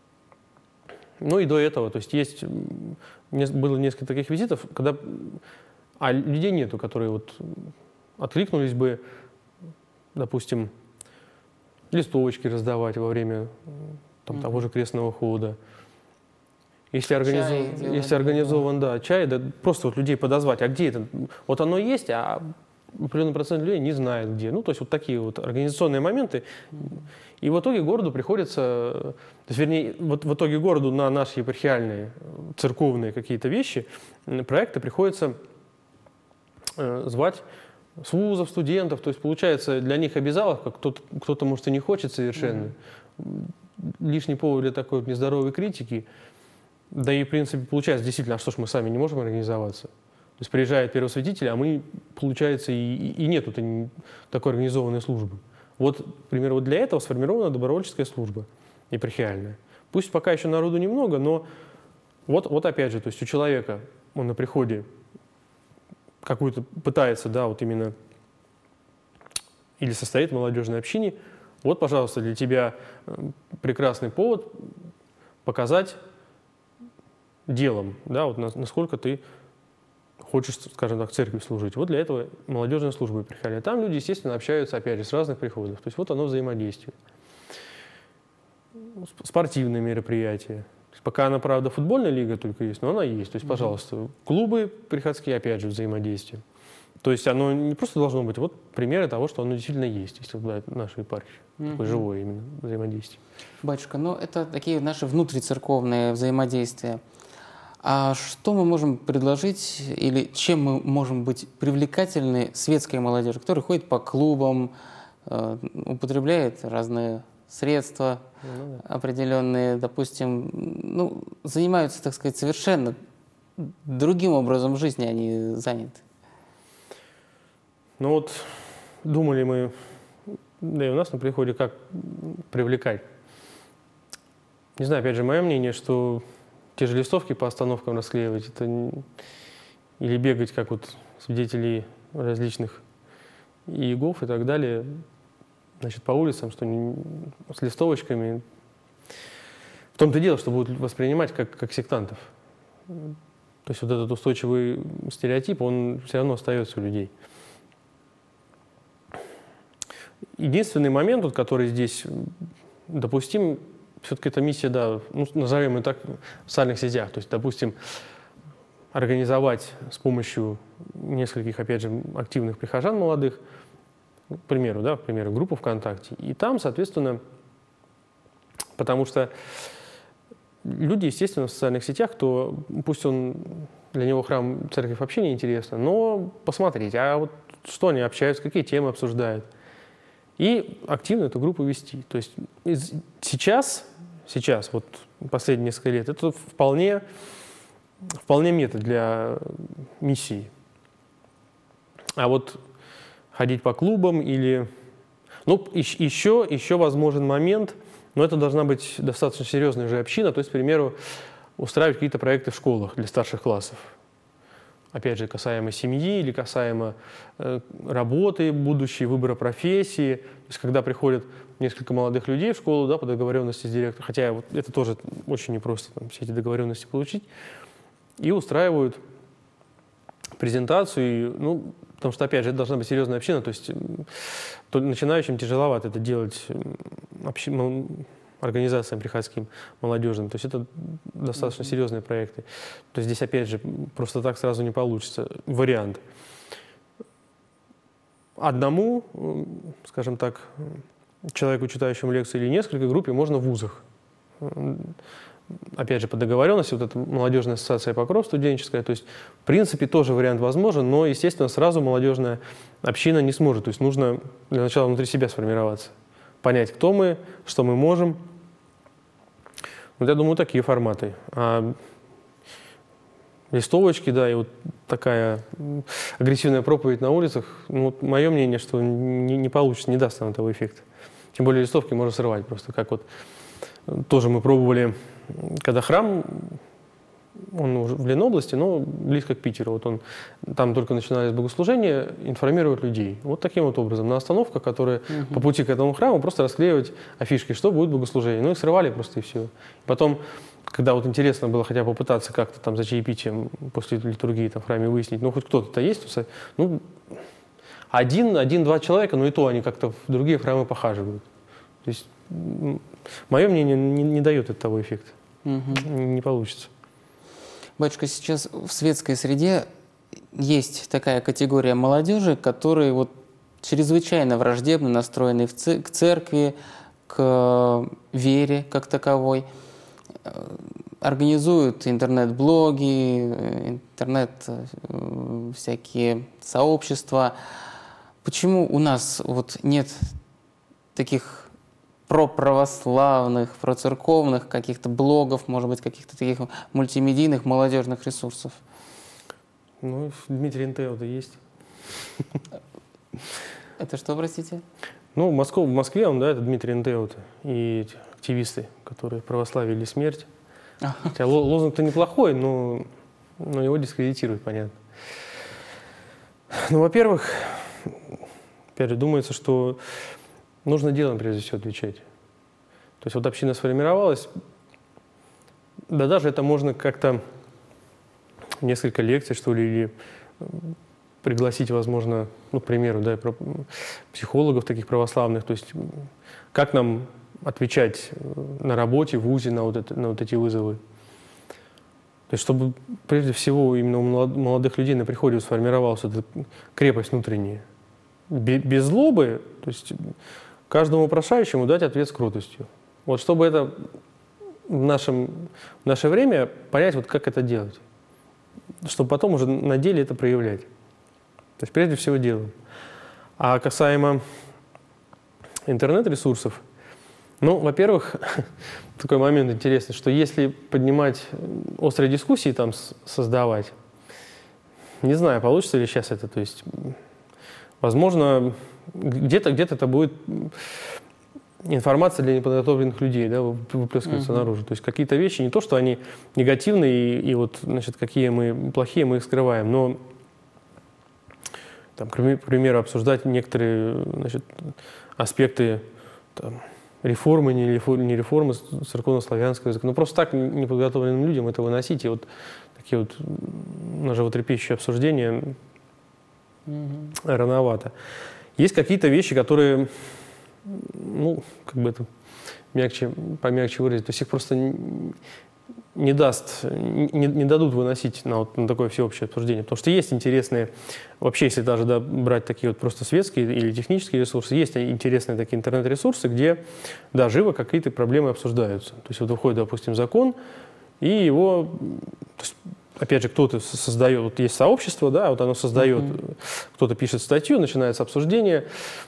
Speaker 2: Ну и до этого, то есть есть, было несколько таких визитов, когда, а людей нету, которые вот откликнулись бы, допустим, листовочки раздавать во время там, mm-hmm. того же крестного хода. Если, организов... делать, Если организован, да, чай, да, просто вот людей подозвать, а где это? Вот оно есть, а определенный процент людей не знает где. Ну, то есть вот такие вот организационные моменты. Mm-hmm. И в итоге городу приходится, то есть, вернее, вот в итоге городу на наши епархиальные, церковные какие-то вещи, проекты приходится э, звать с вузов, студентов, то есть получается для них обязаловка, кто-то, кто-то может и не хочет совершенно. Mm-hmm. Лишний повод для такой вот нездоровой критики. Да и в принципе получается действительно, а что ж мы сами не можем организоваться? То есть приезжает первосвятитель, а мы, получается, и, и, и нету такой организованной службы. Вот, например, вот для этого сформирована добровольческая служба епархиальная. Пусть пока еще народу немного, но вот, вот опять же, то есть у человека, он на приходе какую-то пытается, да, вот именно, или состоит в молодежной общине, вот, пожалуйста, для тебя прекрасный повод показать делом, да, вот насколько ты хочешь, скажем так, в церкви служить. Вот для этого молодежная служба епархиальная. Там люди, естественно, общаются, опять же, с разных приходов. То есть вот оно взаимодействие. Спортивные мероприятия. Пока она, правда, футбольная лига только есть, но она есть. То есть, пожалуйста, клубы приходские, опять же, взаимодействие. То есть оно не просто должно быть, вот примеры того, что оно действительно есть, если брать нашу епархию. Mm-hmm. Такое живое именно взаимодействие.
Speaker 1: Батюшка, ну это такие наши внутрицерковные взаимодействия. А что мы можем предложить или чем мы можем быть привлекательны светской молодежи, которая ходит по клубам, э, употребляет разные средства ну, да. определенные, допустим, ну, занимаются, так сказать, совершенно другим образом жизни они заняты?
Speaker 2: Ну вот думали мы, да и у нас на приходе, как привлекать. не знаю, опять же, мое мнение, что те же листовки по остановкам расклеивать, это не... или бегать, как вот свидетели различных ИГОВ и так далее, значит, по улицам, что не... с листовочками. В том-то и дело, что будут воспринимать как, как сектантов. То есть вот этот устойчивый стереотип, он все равно остается у людей. Единственный момент, вот, который здесь допустим, все-таки эта миссия, да, ну, назовем ее так, в социальных сетях. То есть, допустим, организовать с помощью нескольких, опять же, активных прихожан молодых, к примеру, да, к примеру, группу ВКонтакте. И там, соответственно, потому что люди, естественно, в социальных сетях, то пусть он для него храм, церковь вообще не интересно, но посмотреть, а вот что они общаются, какие темы обсуждают. И активно эту группу вести. То есть сейчас, сейчас, вот последние несколько лет, это вполне, вполне метод для миссии. А вот ходить по клубам или... Ну, еще, еще возможен момент, но это должна быть достаточно серьезная же община, то есть, к примеру, устраивать какие-то проекты в школах для старших классов. Опять же, касаемо семьи или касаемо э, работы будущей, выбора профессии. То есть, когда приходят несколько молодых людей в школу, да, по договоренности с директором, хотя вот это тоже очень непросто, там, все эти договоренности получить, и устраивают презентацию, и, ну, потому что, опять же, это должна быть серьезная община, то есть то начинающим тяжеловато это делать общи, ну, организациям приходским, молодежным. То есть это достаточно серьезные проекты. То есть здесь, опять же, просто так сразу не получится. Вариант. Одному, скажем так, человеку, читающему лекции, или несколько группе можно в вузах. Опять же, по договоренности, вот эта молодежная ассоциация Покров студенческая, то есть, в принципе, тоже вариант возможен, но, естественно, сразу молодежная община не сможет. То есть нужно для начала внутри себя сформироваться, понять, кто мы, что мы можем. Вот я думаю, такие форматы. А листовочки, да, и вот такая агрессивная проповедь на улицах, ну, вот мое мнение, что не, не получится, не даст нам того эффекта. Тем более листовки можно срывать просто, как вот тоже мы пробовали, когда храм, он уже в Ленобласти, но близко к Питеру, вот он, там только начиналось богослужение, информировать людей. Вот таким вот образом, на остановках, которые угу. по пути к этому храму, просто расклеивать афишки, что будет богослужение. Ну, их срывали просто и все. Потом, когда вот интересно было хотя бы попытаться как-то там за чаепитием после литургии там, в храме выяснить, ну, хоть кто-то есть, ну, один, один-два человека, но и то они как-то в другие храмы похаживают. То есть, мое мнение, не, не дает от того эффекта. Угу. Не получится.
Speaker 1: Батюшка, сейчас в светской среде есть такая категория молодежи, которые вот чрезвычайно враждебно настроены в ц- к церкви, к вере как таковой. Организуют интернет-блоги, интернет всякие сообщества. Почему у нас вот нет таких проправославных, процерковных каких-то блогов, может быть, каких-то таких мультимедийных молодежных ресурсов?
Speaker 2: Ну, Дмитрий Интео-то есть.
Speaker 1: Это что, простите?
Speaker 2: Ну, в Москве, в Москве он, да, это Дмитрий Интео-то и активисты, которые православие или смерть. Хотя лозунг-то неплохой, но, но его дискредитируют, понятно. Ну, во-первых, опять же, думается, что нужно делом, прежде всего, отвечать. То есть вот община сформировалась, да даже это можно как-то несколько лекций, что ли, или пригласить, возможно, ну, к примеру, да, психологов таких православных, то есть как нам отвечать на работе, в вузе на вот, это, на вот эти вызовы. То есть чтобы прежде всего именно у молодых людей на приходе сформировалась эта крепость внутренняя. Без злобы, то есть каждому вопрошающему дать ответ с кротостью. Вот чтобы это в, нашем, в наше время понять, вот как это делать. Чтобы потом уже на деле это проявлять. То есть прежде всего делаем. А касаемо интернет-ресурсов, ну, во-первых, такой момент интересный, что если поднимать острые дискуссии, там создавать, не знаю, получится ли сейчас это, то есть, возможно, где-то где-то это будет информация для неподготовленных людей, да, выплескивается
Speaker 1: Мгм.
Speaker 2: наружу. То есть какие-то вещи, не то, что они негативные, и, и вот, значит, какие мы плохие, мы их скрываем, но, там, к примеру, обсуждать некоторые, значит, аспекты там, реформы, не реформы, не реформы церковно-славянского языка. Ну, просто так неподготовленным людям это выносить, и вот такие вот на животрепещущие обсуждения
Speaker 1: Мгм.
Speaker 2: рановато. Есть какие-то вещи, которые, ну, как бы это мягче, помягче выразить, то есть их просто не, не даст, не, не дадут выносить на, вот, на такое всеобщее обсуждение. Потому что есть интересные, вообще, если даже да, брать такие вот просто светские или технические ресурсы, есть интересные такие интернет-ресурсы, где, да, живо какие-то проблемы обсуждаются. То есть вот выходит, допустим, закон, и его, то есть, опять же, кто-то создает, вот есть сообщество, да, вот оно создает, uh-huh. кто-то пишет статью, начинается обсуждение.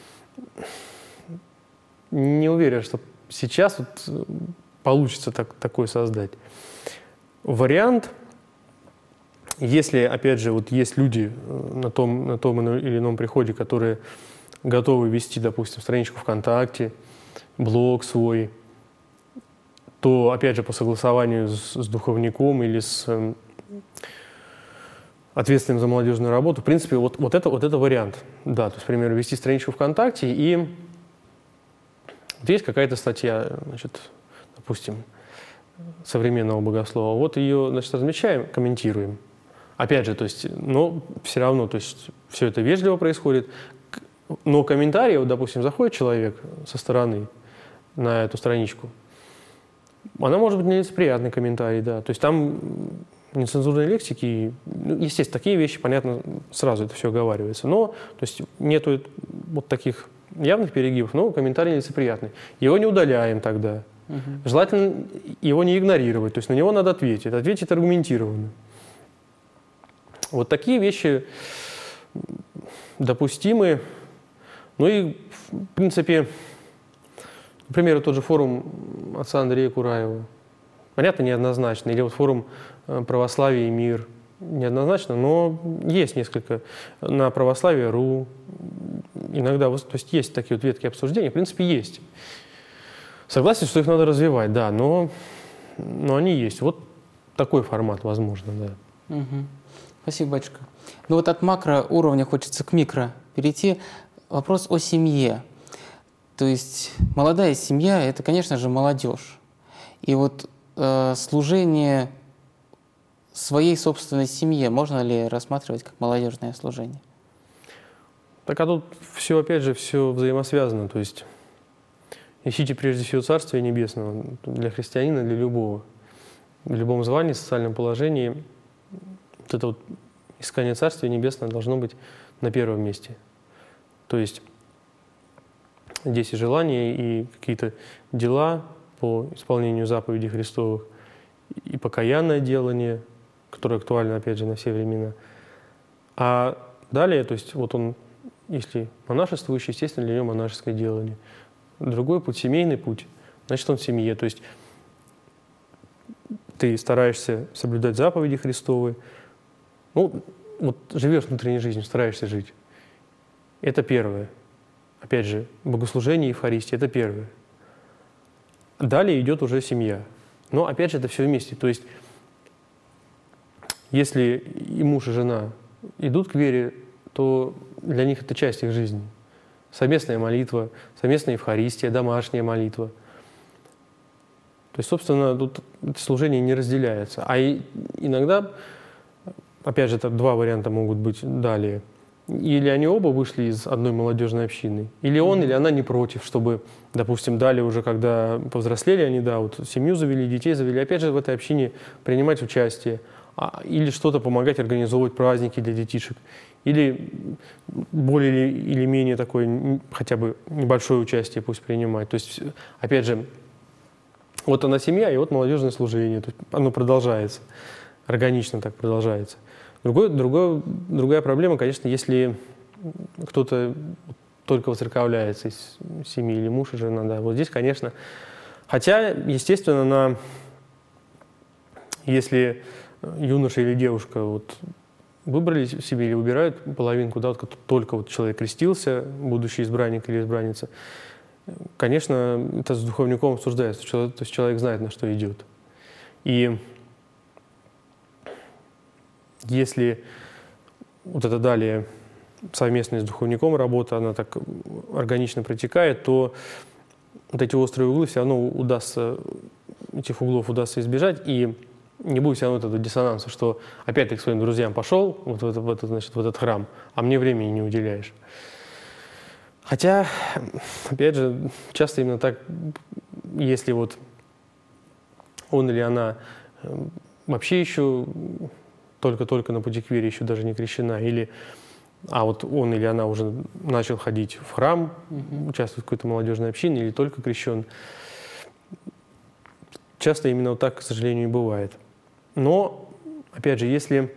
Speaker 2: Не уверен, что сейчас вот получится так, такое создать. Вариант, если, опять же, вот есть люди на том, на том или ином приходе, которые готовы вести, допустим, страничку ВКонтакте, блог свой, то, опять же, по согласованию с, с духовником или с э, ответственным за молодежную работу, в принципе, вот, вот, это, вот это вариант. Да, то есть, к примеру, вести страничку ВКонтакте, и вот есть какая-то статья, значит, допустим, современного богослова, вот ее, значит, размещаем, комментируем. Опять же, то есть, но все равно, то есть, все это вежливо происходит, но комментарий, вот, допустим, заходит человек со стороны на эту страничку, она может быть нелицеприятный комментарий, да, то есть там нецензурной лексики, ну, естественно, такие вещи, понятно, сразу это все оговаривается, но, то есть, нету вот таких явных перегибов, но комментарий нелицеприятный. Его не удаляем тогда. Угу. Желательно его не игнорировать, то есть на него надо ответить, ответить аргументированно. Вот такие вещи допустимы. Ну и, в принципе, например, тот же форум отца Андрея Кураева. Понятно, неоднозначно. Или вот форум «Православие и мир». Неоднозначно, но есть несколько. На православие точка ру иногда, то есть есть такие вот ветки обсуждения, в принципе, есть. Согласен, что их надо развивать, да, но, но они есть. Вот такой формат возможно, да.
Speaker 1: Угу. Спасибо, батюшка. Ну вот от макроуровня хочется к микро перейти. Вопрос о семье. То есть молодая семья – это, конечно же, молодежь. И вот э, служение своей собственной семье можно ли рассматривать как молодежное служение?
Speaker 2: Так, а тут все, опять же, все взаимосвязано. То есть ищите прежде всего Царствия Небесного для христианина, для любого. В любом звании, социальном положении вот это вот искание Царствия Небесного должно быть на первом месте. То есть здесь и желания, и какие-то дела по исполнению заповедей Христовых, и покаянное делание, которое актуально, опять же, на все времена. А далее, то есть вот он, если монашествующий, естественно, для него монашеское делание. Другой путь, семейный путь, значит, он в семье. То есть ты стараешься соблюдать заповеди Христовы, ну, вот живешь внутренней жизнью, стараешься жить. Это первое. Опять же, богослужение, Евхаристия – это первое. Далее идет уже семья. Но, опять же, это все вместе. То есть, если и муж, и жена идут к вере, то для них это часть их жизни. Совместная молитва, совместная Евхаристия, домашняя молитва. То есть, собственно, тут служение не разделяется. А и, иногда, опять же, это два варианта могут быть далее. Или они оба вышли из одной молодежной общины, или он, mm-hmm. или она не против, чтобы, допустим, далее уже, когда повзрослели они, да, вот семью завели, детей завели, опять же в этой общине принимать участие, а, или что-то помогать организовывать праздники для детишек, или более или менее такое, хотя бы небольшое участие пусть принимать. То есть, опять же, вот она семья, и вот молодежное служение, то есть оно продолжается, органично так продолжается. Другой, другой, другая проблема, конечно, если кто-то только воцерковляется из семьи, или муж и жена, да, вот здесь, конечно, хотя, естественно, на, если юноша или девушка вот, выбрали себе или выбирают половинку, да, вот, только вот человек крестился, будущий избранник или избранница, конечно, это с духовником обсуждается, то есть человек знает, на что идет. И если вот это далее совместная с духовником работа, она так органично протекает, то вот эти острые углы все равно удастся, этих углов удастся избежать, и не будет все равно этого диссонанса, что опять ты к своим друзьям пошел вот в, это, в, это, значит, в этот храм, а мне времени не уделяешь. Хотя, опять же, часто именно так, если вот он или она вообще еще только-только на пути к вере, еще даже не крещена, или, а вот он или она уже начал ходить в храм, mm-hmm. участвовать в какой-то молодежной общине, или только крещен, часто именно вот так, к сожалению, и бывает. Но, опять же, если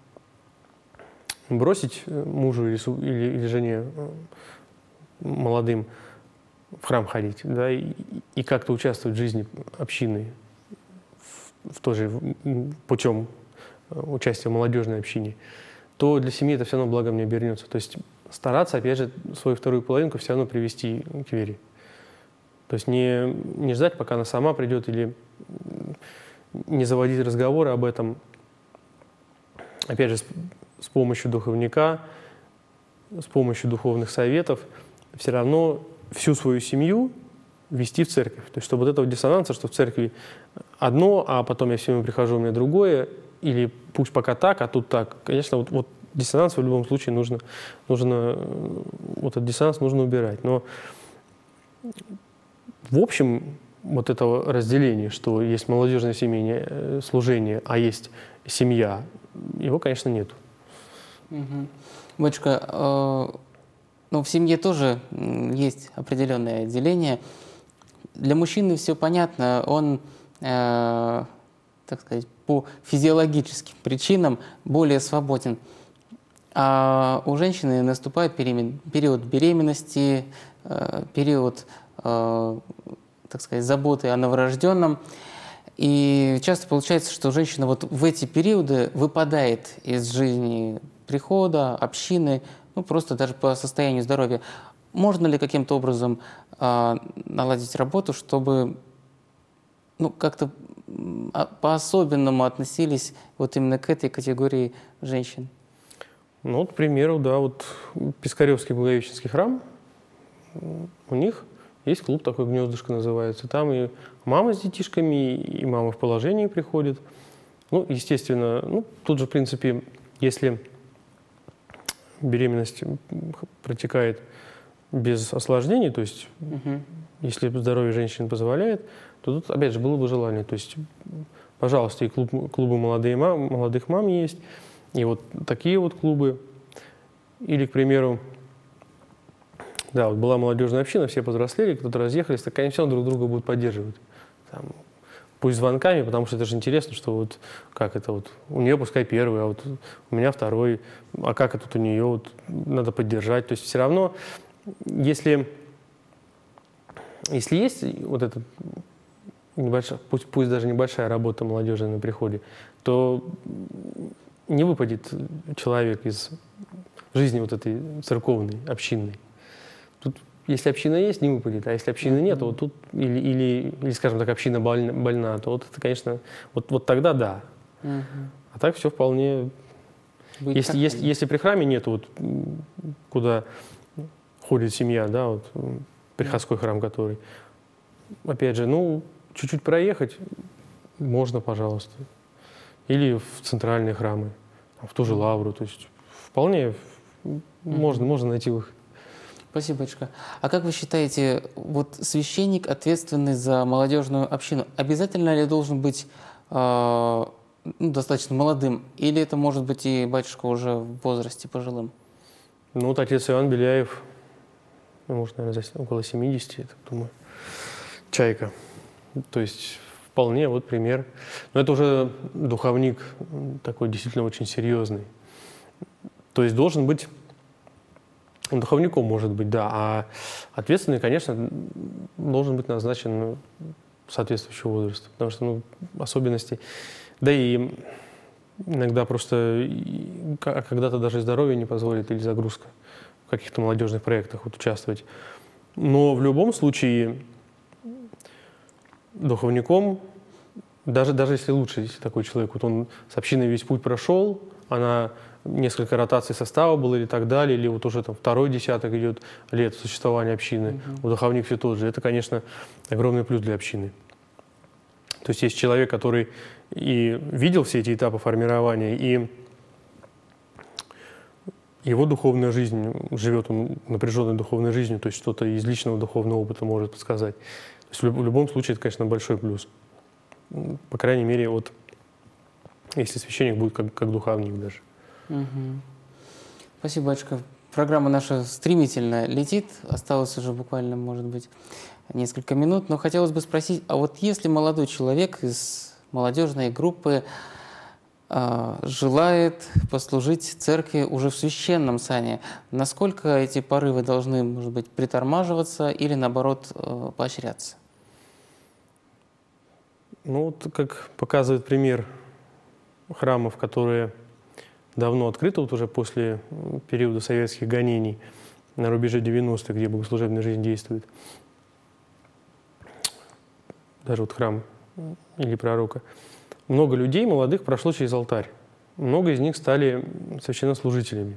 Speaker 2: бросить мужу или, или, или жене молодым в храм ходить, да, и, и как-то участвовать в жизни общины, в, в тоже путем участия в молодежной общине, то для семьи это все равно благом не обернется. То есть стараться, опять же, свою вторую половинку все равно привести к вере. То есть не, не ждать, пока она сама придет, или не заводить разговоры об этом. Опять же, с, с помощью духовника, с помощью духовных советов все равно всю свою семью вести в церковь. То есть чтобы вот этого диссонанса, что в церкви одно, а потом я в семью прихожу, у меня другое, или пусть пока так, а тут так. Конечно, вот, вот диссонанс в любом случае нужно, нужно, вот этот диссонанс нужно убирать. Но в общем, вот этого разделения, что есть молодежное семейное служение, а есть семья, его, конечно, нет.
Speaker 1: Угу. Батюшка, э, ну, в семье тоже есть определенное отделение. Для мужчины все понятно, он, э, так сказать, по физиологическим причинам более свободен. А у женщины наступает период беременности, э, период, э, так сказать, заботы о новорожденном. И часто получается, что женщина вот в эти периоды выпадает из жизни прихода, общины, ну просто даже по состоянию здоровья. Можно ли каким-то образом э, наладить работу, чтобы ну, как-то по-особенному относились вот именно к этой категории женщин?
Speaker 2: Ну, вот, к примеру, да, вот Пискаревский Благовещенский храм, у них есть клуб такой, «Гнездышко» называется. Там и мама с детишками, и мама в положении приходит. Ну, естественно, ну, тут же, в принципе, если беременность протекает без осложнений, то есть угу. если здоровье женщины позволяет, то тут, опять же, было бы желание. То есть, пожалуйста, и клуб, клубы молодые мам, молодых мам есть, и вот такие вот клубы. Или, к примеру, да, вот была молодежная община, все повзрослели, кто-то разъехались, так они все друг друга будут поддерживать. Там, пусть звонками, потому что это же интересно, что вот как это вот, у нее пускай первый, а вот у меня второй, а как это тут у нее, вот, надо поддержать. То есть все равно, если, если есть вот эта небольшая, пусть, пусть даже небольшая работа молодежи на приходе, то не выпадет человек из жизни вот этой церковной, общинной. Тут, если община есть, не выпадет, а если общины нет, то вот тут, или, или, или скажем так, община больна, больна, то вот это, конечно, вот, вот тогда да. Uh-huh. А так все вполне... Если, если, если при храме нет, вот, куда ходит семья, да, вот, приходской uh-huh. храм который, опять же, ну, чуть-чуть проехать можно, пожалуйста. Или в центральные храмы, в ту же Лавру, то есть вполне uh-huh. можно, можно найти выход.
Speaker 1: Спасибо, батюшка. А как вы считаете, вот священник, ответственный за молодежную общину, обязательно ли должен быть э, ну, достаточно молодым, или это может быть и батюшка уже в возрасте пожилым?
Speaker 2: Ну, вот отец Иоанн Беляев, ну, может, наверное, около семидесяти, я так думаю, чайка. То есть вполне вот пример. Но это уже духовник такой действительно очень серьезный. То есть должен быть... Духовником может быть, да, а ответственный, конечно, должен быть назначен соответствующего возраста, потому что ну, особенности, да и иногда просто, когда-то даже здоровье не позволит или загрузка в каких-то молодежных проектах вот, участвовать. Но в любом случае духовником, даже, даже если лучше, если такой человек, вот он с общиной весь путь прошел, она несколько ротаций состава было или так далее, или вот уже там второй десяток идет лет существования общины, mm-hmm. у духовник все тот же, это, конечно, огромный плюс для общины. То есть есть человек, который и видел все эти этапы формирования, и его духовная жизнь, живет он напряженной духовной жизнью, то есть что-то из личного духовного опыта может подсказать. То есть в любом случае это, конечно, большой плюс. По крайней мере, вот если священник будет как, как духовник даже.
Speaker 1: Угу. Спасибо, батюшка. Программа наша стремительно летит. Осталось уже буквально, может быть, несколько минут. Но хотелось бы спросить, а вот если молодой человек из молодежной группы э, желает послужить церкви уже в священном сане, насколько эти порывы должны, может быть, притормаживаться или, наоборот, э, поощряться?
Speaker 2: Ну, вот как показывает пример храмов, которые давно открыты, вот уже после периода советских гонений на рубеже девяностых, где богослужебная жизнь действует. Даже вот храм или пророка. Много людей молодых прошло через алтарь. Много из них стали священнослужителями.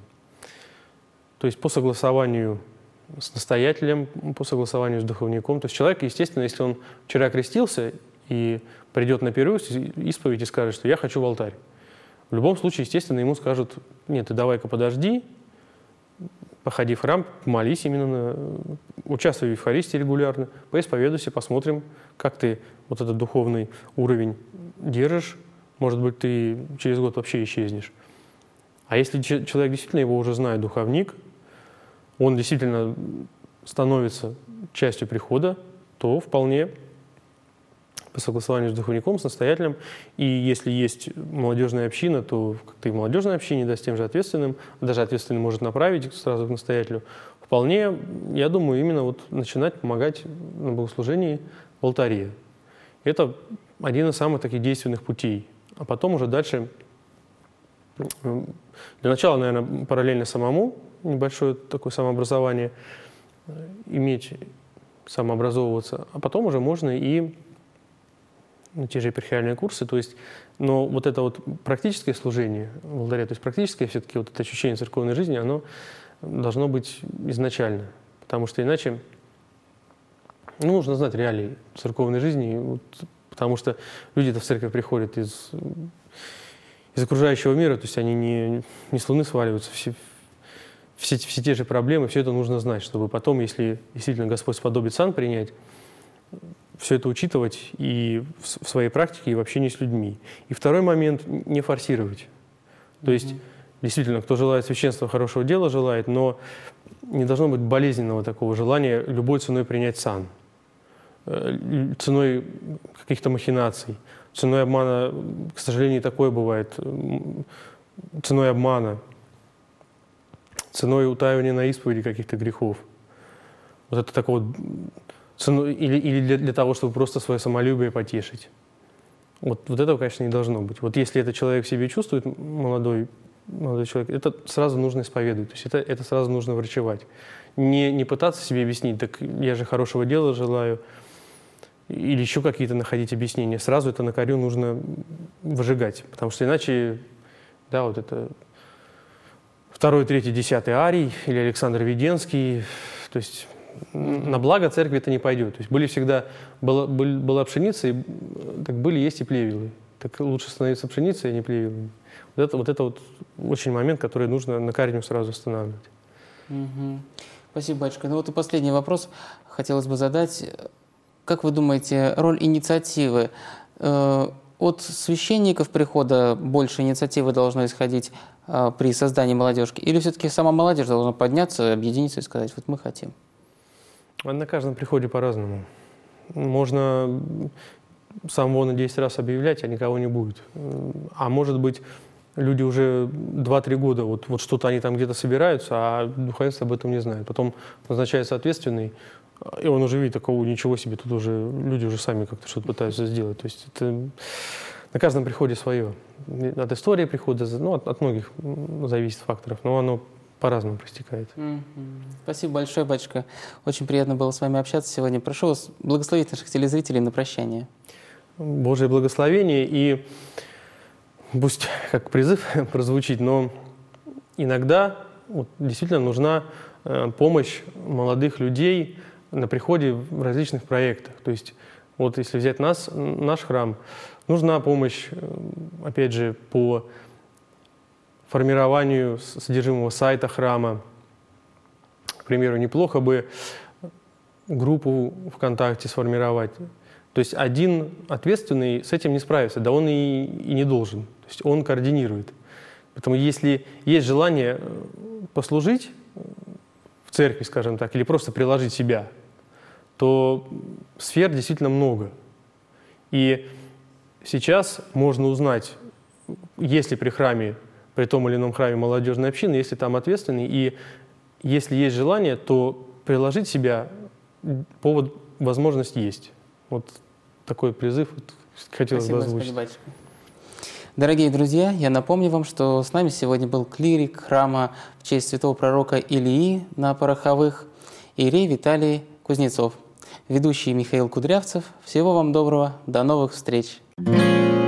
Speaker 2: То есть по согласованию с настоятелем, по согласованию с духовником. То есть человек, естественно, если он вчера крестился и придет на первую исповедь и скажет, что я хочу в алтарь, в любом случае, естественно, ему скажут, нет, ты давай-ка подожди, походи в храм, молись именно, участвуй в Евхаристии регулярно, поисповедуйся, посмотрим, как ты вот этот духовный уровень держишь. Может быть, ты через год вообще исчезнешь. А если человек действительно его уже знает, духовник, он действительно становится частью прихода, то вполне по согласованию с духовником, с настоятелем. И если есть молодежная община, то как-то и в молодежной общине, да, с тем же ответственным, даже ответственный может направить сразу к настоятелю. Вполне, я думаю, именно вот начинать помогать на богослужении в алтаре. Это один из самых таких действенных путей. А потом уже дальше, для начала, наверное, параллельно самому, небольшое такое самообразование, иметь, самообразовываться, а потом уже можно и ну, те же епархиальные курсы, то есть, но вот это вот практическое служение в алтаре, то есть практическое все-таки вот это ощущение церковной жизни, оно должно быть изначально, потому что иначе ну, нужно знать реалии церковной жизни, вот, потому что люди-то в церковь приходят из, из окружающего мира, то есть они не, не с луны сваливаются, все, все, все те же проблемы, все это нужно знать, чтобы потом, если действительно Господь сподобит сан принять, все это учитывать и в своей практике, и в общении с людьми. И второй момент – не форсировать. То есть, mm-hmm. действительно, кто желает священства, хорошего дела желает, но не должно быть болезненного такого желания любой ценой принять сан, ценой каких-то махинаций, ценой обмана, к сожалению, такое бывает, ценой обмана, ценой утаивания на исповеди каких-то грехов. Вот это такое цену, или, или для, для того, чтобы просто свое самолюбие потешить. Вот, вот этого, конечно, не должно быть. Вот если этот человек в себе чувствует, молодой, молодой человек, это сразу нужно исповедовать, то есть это, это сразу нужно врачевать. Не, не пытаться себе объяснить, так я же хорошего дела желаю, или еще какие-то находить объяснения. Сразу это на корню нужно выжигать, потому что иначе, да, вот это второй, третий, десятый Арий или Александр Веденский, то есть на благо церкви это не пойдет. То есть были всегда, была, была пшеница, и, так были, есть и плевелы. Так лучше становиться пшеницей, а не плевелами. Вот это, вот это вот очень момент, который нужно на корню сразу останавливать.
Speaker 1: Угу. Спасибо, батюшка. Ну вот и последний вопрос хотелось бы задать. Как вы думаете, роль инициативы? Э, от священников прихода больше инициативы должно исходить э, при создании молодежки? Или все-таки сама молодежь должна подняться, объединиться и сказать, вот мы хотим?
Speaker 2: На каждом приходе по-разному. Можно самого на десять раз объявлять, а никого не будет. А может быть, люди уже два-три года, вот, вот что-то они там где-то собираются, а духовенство об этом не знает. Потом назначается ответственный, и он уже видит такого, ничего себе, тут уже люди уже сами как-то что-то пытаются сделать. То есть это на каждом приходе свое. От истории прихода, ну, от, от многих зависит факторов, но оно по-разному проистекает.
Speaker 1: Мгм. Спасибо большое, батюшка. Очень приятно было с вами общаться сегодня. Прошу вас благословить наших телезрителей на прощание.
Speaker 2: Божье благословение, и пусть как призыв прозвучит, но иногда вот, действительно нужна э, помощь молодых людей на приходе в различных проектах. То есть вот если взять нас, наш храм, нужна помощь, э, опять же, по формированию содержимого сайта храма. К примеру, неплохо бы группу ВКонтакте сформировать. То есть один ответственный с этим не справится, да он и, и не должен. То есть он координирует. Поэтому если есть желание послужить в церкви, скажем так, или просто приложить себя, то сфер действительно много. И сейчас можно узнать, есть ли при храме, при том или ином храме молодежной общины, если там ответственный, и если есть желание, то приложить себя, повод, возможность есть. Вот такой призыв хотелось
Speaker 1: Спасибо,
Speaker 2: бы озвучить.
Speaker 1: Господи, батюшка. Дорогие друзья, я напомню вам, что с нами сегодня был клирик храма в честь святого пророка Илии на Пороховых, иерей Виталий Кузнецов. Ведущий Михаил Кудрявцев. Всего вам доброго, до новых встреч!